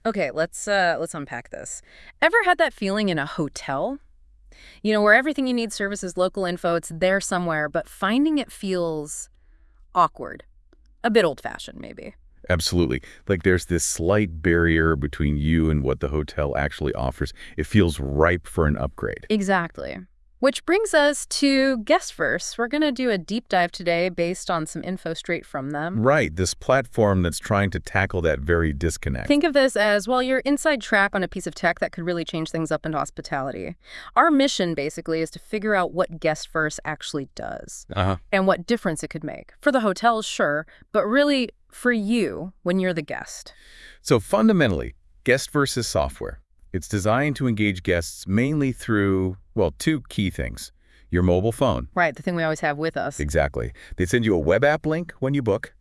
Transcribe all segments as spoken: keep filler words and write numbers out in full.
Okay, let's uh let's unpack this. Ever had that feeling in a hotel? You know, where everything you need services, local info, it's there somewhere, but finding it feels awkward. A bit old-fashioned, maybe. Absolutely. Like there's this slight barrier between you and what the hotel actually offers. It feels ripe for an upgrade. Exactly. Which brings us to Guest First. We're going to do a deep dive today based on some info straight from them. Right, this platform that's trying to tackle that very disconnect. Think of this as, well, your inside track on a piece of tech that could really change things up in hospitality. Our mission, basically, is to figure out what Guest First actually does Uh-huh. and what difference it could make. For the hotels, sure, but really for you when you're the guest. So fundamentally, guest versus software. It's designed to engage guests mainly through, well, two key things. Your mobile phone. Right, the thing we always have with us. Exactly. They send you a web app link when you book,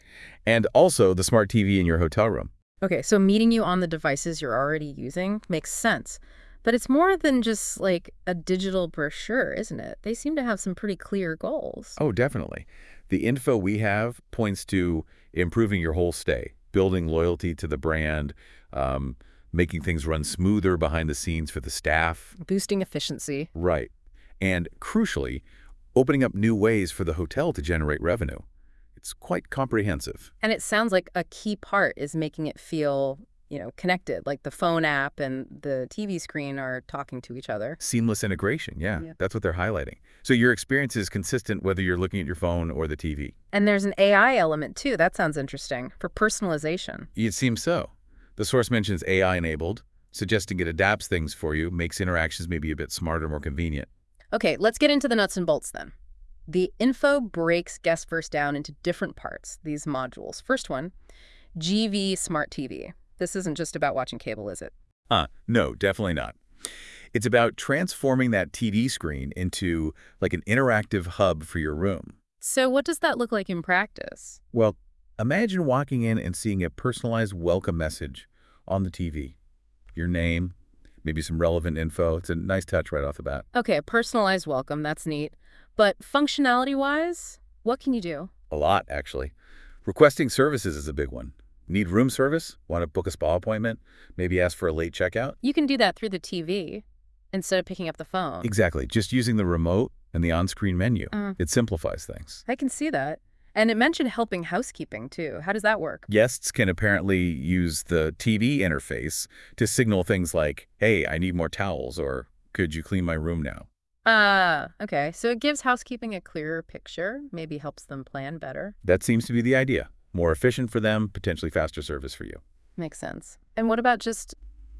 and also the smart T V in your hotel room. Okay, so meeting you on the devices you're already using makes sense. But it's more than just like a digital brochure, isn't it? They seem to have some pretty clear goals. Oh, definitely. The info we have points to improving your whole stay, building loyalty to the brand, um, making things run smoother behind the scenes for the staff. Boosting efficiency. Right. And crucially, opening up new ways for the hotel to generate revenue. It's quite comprehensive. And it sounds like a key part is making it feel, you know, connected, like the phone app and the T V screen are talking to each other. Seamless integration, yeah, Yeah. that's what they're highlighting. So your experience is consistent whether you're looking at your phone or the T V. And there's an A I element too. That sounds interesting for personalization. It seems so. The source mentions A I-enabled, suggesting it adapts things for you, makes interactions maybe a bit smarter, more convenient. Okay, let's get into the nuts and bolts then. The info breaks Guest First down into different parts, these modules. First one, G V Smart T V. This isn't just about watching cable, is it? Uh, no, definitely not. It's about transforming that T V screen into like an interactive hub for your room. So what does that look like in practice? Well, imagine walking in and seeing a personalized welcome message on the T V. Your name, maybe some relevant info. It's a nice touch right off the bat. Okay, a personalized welcome, that's neat. But functionality-wise, what can you do? A lot, actually. Requesting services is a big one. Need room service? Want to book a spa appointment? Maybe ask for a late checkout? You can do that through the T V instead of picking up the phone. Exactly. Just using the remote and the on-screen menu. Uh, It simplifies things. I can see that. And it mentioned helping housekeeping, too. How does that work? Guests can apparently use the T V interface to signal things like, hey, I need more towels, or could you clean my room now? Ah, okay. So it gives housekeeping a clearer picture, maybe helps them plan better. That seems to be the idea. More efficient for them, potentially faster service for you. Makes sense. And what about just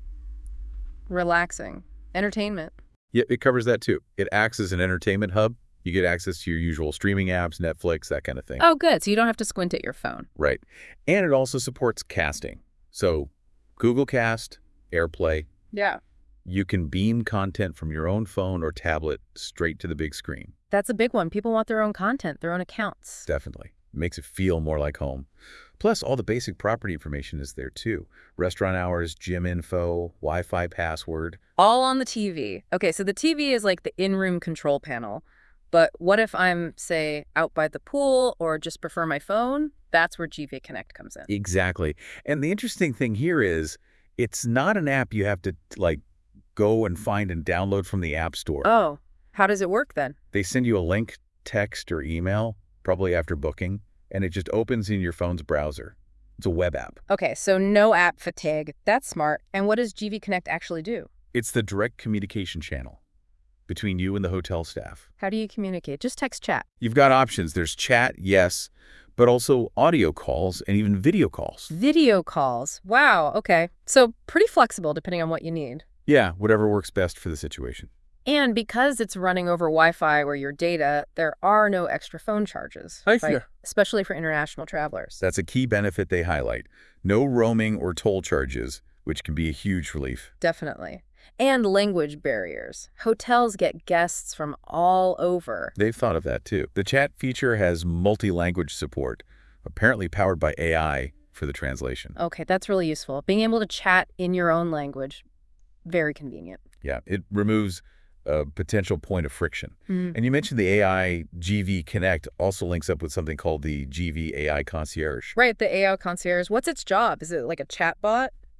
relaxing? Entertainment? Yeah, it covers that too. It acts as an entertainment hub. You get access to your usual streaming apps, Netflix, that kind of thing. Oh, good. So you don't have to squint at your phone. Right. And it also supports casting. So Google Cast, AirPlay, Yeah. you can beam content from your own phone or tablet straight to the big screen. That's a big one. People want their own content, their own accounts. Definitely. Makes it feel more like home. Plus, all the basic property information is there too. Restaurant hours, gym info, Wi-Fi password. All on the T V. Okay, so the T V is like the in-room control panel. But what if I'm, say, out by the pool or just prefer my phone? That's where G V Connect comes in. Exactly. And the interesting thing here is it's not an app you have to like go and find and download from the App Store. Oh, how does it work then? They send you a link, text, or email, probably after booking, and it just opens in your phone's browser. It's a web app. Okay, so no app fatigue. That's smart. And what does G V Connect actually do? It's the direct communication channel between you and the hotel staff. How do you communicate? Just text chat. You've got options. There's chat, yes, but also audio calls and even video calls. Video calls. Wow, okay. So pretty flexible depending on what you need. Yeah, whatever works best for the situation. And because it's running over Wi-Fi or your data, there are no extra phone charges. I right? Especially for international travelers. That's a key benefit they highlight. No roaming or toll charges, which can be a huge relief. Definitely. And language barriers. Hotels get guests from all over. They've thought of that too. The chat feature has multi-language support, apparently powered by A I for the translation. Okay, that's really useful. Being able to chat in your own language, very convenient. Yeah, it removes a potential point of friction. Mm. And you mentioned the A I G V Connect also links up with something called the G V A I Concierge. Right, the A I concierge. What's its job? Is it like a chat bot?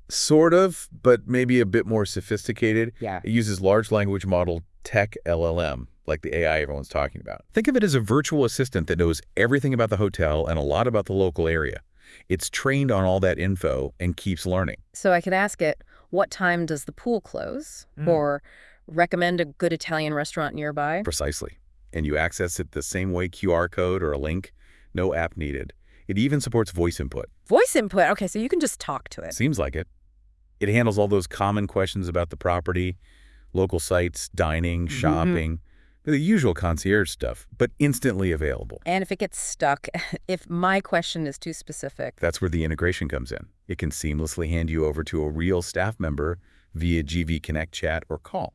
Sort of, but maybe a bit more sophisticated. Yeah. It uses large language model tech L L M, like the A I everyone's talking about. Think of it as a virtual assistant that knows everything about the hotel and a lot about the local area. It's trained on all that info and keeps learning. So I could ask it, what time does the pool close? Mm. Or recommend a good Italian restaurant nearby? Precisely. And you access it the same way, Q R code or a link, no app needed. It even supports voice input. Voice input. Okay, so you can just talk to it. Seems like it. It handles all those common questions about the property, local sites, dining, shopping, mm-hmm. the usual concierge stuff, but instantly available. And if it gets stuck, if my question is too specific. That's where the integration comes in. It can seamlessly hand you over to a real staff member via G V Connect chat or call.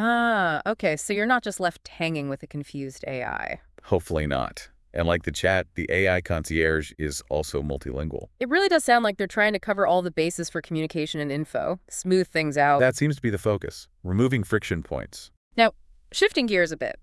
Ah, okay, so you're not just left hanging with a confused A I. Hopefully not. And like the chat, the A I concierge is also multilingual. It really does sound like they're trying to cover all the bases for communication and info, smooth things out. That seems to be the focus, removing friction points. Now, shifting gears a bit.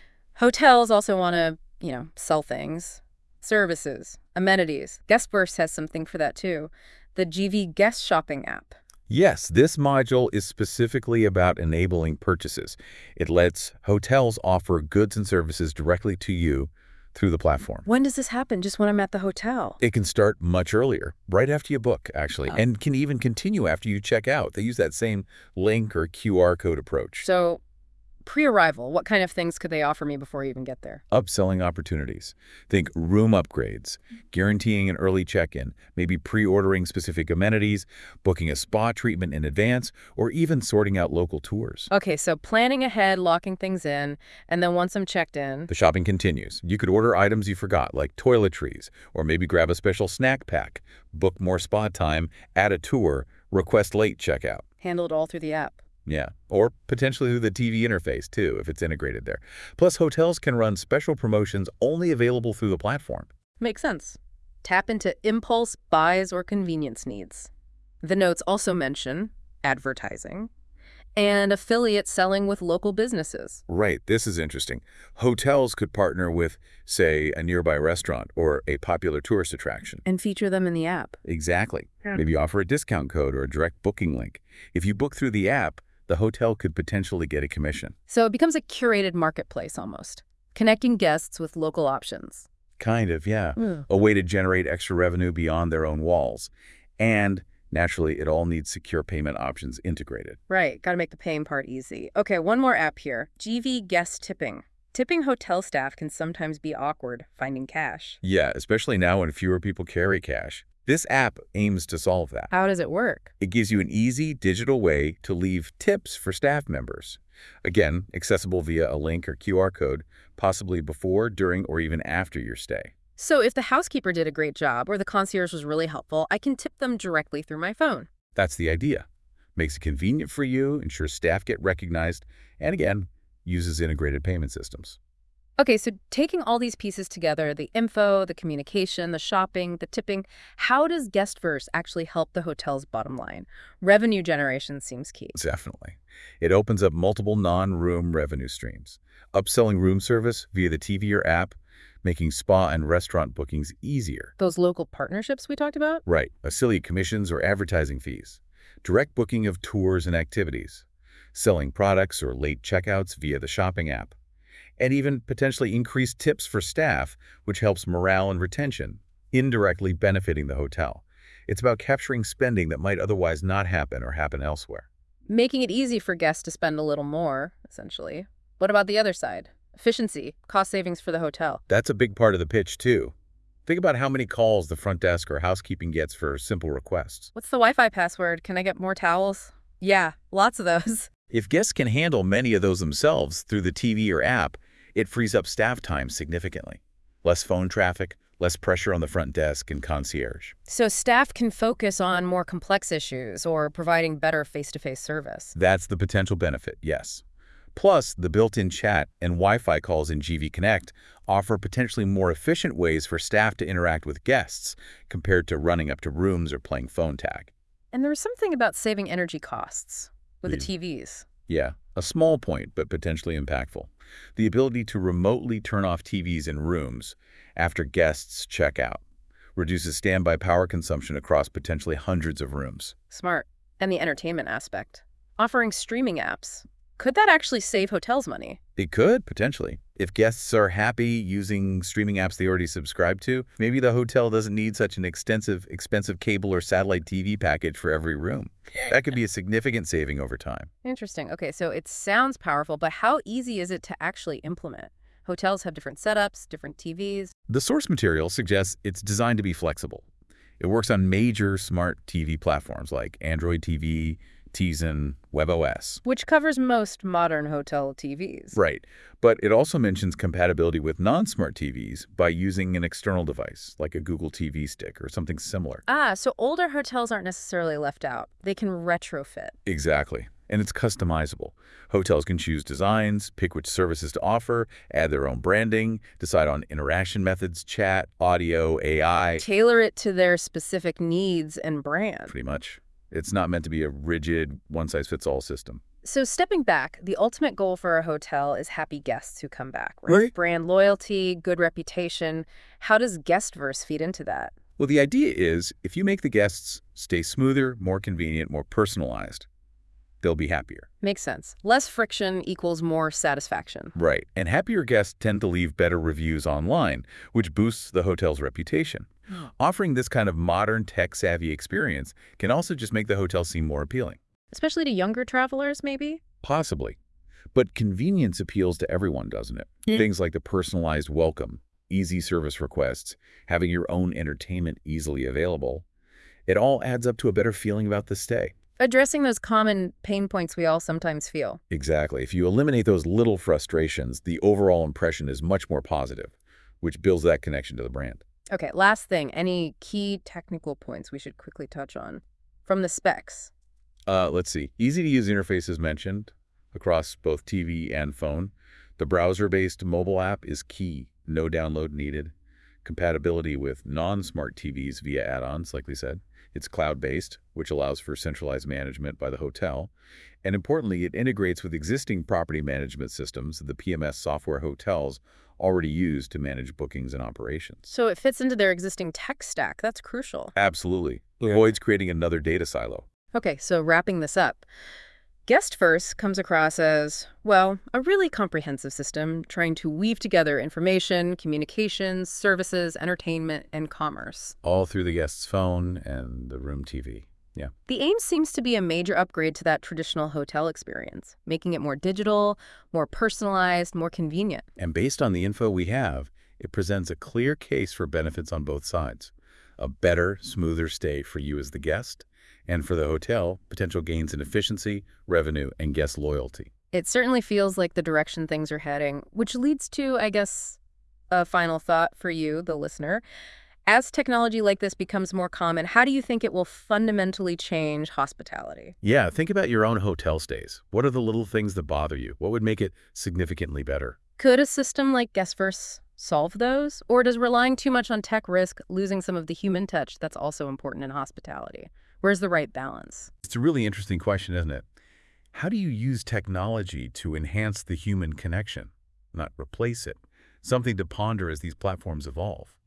Hotels also want to, you know, sell things, services, amenities. Guestverse has something for that too. The G V Guest Shopping app. Yes, this module is specifically about enabling purchases. It lets hotels offer goods and services directly to you through the platform. When does this happen? Just when I'm at the hotel? It can start much earlier, right after you book, actually, Oh. and can even continue after you check out. They use that same link or Q R code approach. So, pre-arrival, what kind of things could they offer me before I even get there? Upselling opportunities. Think room upgrades, guaranteeing an early check-in, maybe pre-ordering specific amenities, booking a spa treatment in advance, or even sorting out local tours. Okay, so planning ahead, locking things in, and then once I'm checked in... The shopping continues. You could order items you forgot, like toiletries, or maybe grab a special snack pack, book more spa time, add a tour, request late checkout. Handle it all through the app. Yeah, or potentially through the T V interface, too, if it's integrated there. Plus, hotels can run special promotions only available through the platform. Makes sense. Tap into impulse buys or convenience needs. The notes also mention advertising and affiliate selling with local businesses. Right, this is interesting. Hotels could partner with, say, a nearby restaurant or a popular tourist attraction. And feature them in the app. Exactly. Yeah. Maybe offer a discount code or a direct booking link. If you book through the app, the hotel could potentially get a commission. So it becomes a curated marketplace almost, connecting guests with local options. Kind of, yeah. Mm. A way to generate extra revenue beyond their own walls. And naturally, it all needs secure payment options integrated. Right, got to make the paying part easy. Okay, one more app here. G V Guest Tipping. Tipping hotel staff can sometimes be awkward finding cash. Yeah, especially now when fewer people carry cash. This app aims to solve that. How does it work? It gives you an easy digital way to leave tips for staff members. Again, accessible via a link or Q R code, possibly before, during, or even after your stay. So if the housekeeper did a great job or the concierge was really helpful, I can tip them directly through my phone. That's the idea. Makes it convenient for you, ensures staff get recognized, and again, uses integrated payment systems. Okay, so taking all these pieces together, the info, the communication, the shopping, the tipping, how does Guestverse actually help the hotel's bottom line? Revenue generation seems key. Definitely. It opens up multiple non-room revenue streams. Upselling room service via the T V or app, making spa and restaurant bookings easier. Those local partnerships we talked about? Right, affiliate commissions or advertising fees. Direct booking of tours and activities. Selling products or late checkouts via the shopping app. And even potentially increased tips for staff, which helps morale and retention, indirectly benefiting the hotel. It's about capturing spending that might otherwise not happen or happen elsewhere. Making it easy for guests to spend a little more, essentially. What about the other side? Efficiency, cost savings for the hotel. That's a big part of the pitch, too. Think about how many calls the front desk or housekeeping gets for simple requests. What's the Wi-Fi password? Can I get more towels? Yeah, lots of those. If guests can handle many of those themselves through the T V or app, it frees up staff time significantly. Less phone traffic, less pressure on the front desk and concierge. So staff can focus on more complex issues or providing better face-to-face service. That's the potential benefit, yes. Plus, the built-in chat and Wi-Fi calls in G V Connect offer potentially more efficient ways for staff to interact with guests compared to running up to rooms or playing phone tag. And there was something about saving energy costs with Yeah. the T Vs. Yeah, a small point, but potentially impactful. The ability to remotely turn off T Vs in rooms after guests check out reduces standby power consumption across potentially hundreds of rooms. Smart. And the entertainment aspect. Offering streaming apps. Could that actually save hotels money? It could, potentially. If guests are happy using streaming apps they already subscribe to, maybe the hotel doesn't need such an extensive, expensive cable or satellite T V package for every room. That could be a significant saving over time. Interesting. Okay, so it sounds powerful, but how easy is it to actually implement? Hotels have different setups, different T Vs. The source material suggests it's designed to be flexible. It works on major smart T V platforms like Android T V, Tizen, WebOS. Which covers most modern hotel T Vs. Right, but it also mentions compatibility with non-smart T Vs by using an external device, like a Google T V stick or something similar. Ah, so older hotels aren't necessarily left out. They can retrofit. Exactly, and it's customizable. Hotels can choose designs, pick which services to offer, add their own branding, decide on interaction methods, chat, audio, A I. Tailor it to their specific needs and brand. Pretty much. It's not meant to be a rigid, one-size-fits-all system. So stepping back, the ultimate goal for a hotel is happy guests who come back, right? Right. Brand loyalty, good reputation. How does Guestverse feed into that? Well, the idea is if you make the guests stay smoother, more convenient, more personalized, they'll be happier. Makes sense. Less friction equals more satisfaction. Right. And happier guests tend to leave better reviews online, which boosts the hotel's reputation. Offering this kind of modern, tech-savvy experience can also just make the hotel seem more appealing. Especially to younger travelers, maybe? Possibly. But convenience appeals to everyone, doesn't it? Yeah. Things like the personalized welcome, easy service requests, having your own entertainment easily available. It all adds up to a better feeling about the stay. Addressing those common pain points we all sometimes feel. Exactly. If you eliminate those little frustrations, the overall impression is much more positive, which builds that connection to the brand. Okay, last thing. Any key technical points we should quickly touch on? From the specs. Uh, let's see. Easy-to-use interface is mentioned across both T V and phone. The browser-based mobile app is key. No download needed. Compatibility with non-smart T Vs via add-ons, like we said. It's cloud-based, which allows for centralized management by the hotel. And importantly, it integrates with existing property management systems, the P M S software hotels already use to manage bookings and operations. So it fits into their existing tech stack. That's crucial. Absolutely. Yeah. Avoids creating another data silo. Okay, so wrapping this up. Guestverse comes across as, well, a really comprehensive system trying to weave together information, communications, services, entertainment, and commerce. All through the guest's phone and the room T V. Yeah. The aim seems to be a major upgrade to that traditional hotel experience, making it more digital, more personalized, more convenient. And based on the info we have, it presents a clear case for benefits on both sides. A better, smoother stay for you as the guest, and for the hotel, potential gains in efficiency, revenue, and guest loyalty. It certainly feels like the direction things are heading, which leads to, I guess, a final thought for you, the listener. As technology like this becomes more common, how do you think it will fundamentally change hospitality? Yeah, think about your own hotel stays. What are the little things that bother you? What would make it significantly better? Could a system like Guestverse solve those? Or does relying too much on tech risk losing some of the human touch that's also important in hospitality? Where's the right balance? It's a really interesting question, isn't it? How do you use technology to enhance the human connection, not replace it? Something to ponder as these platforms evolve.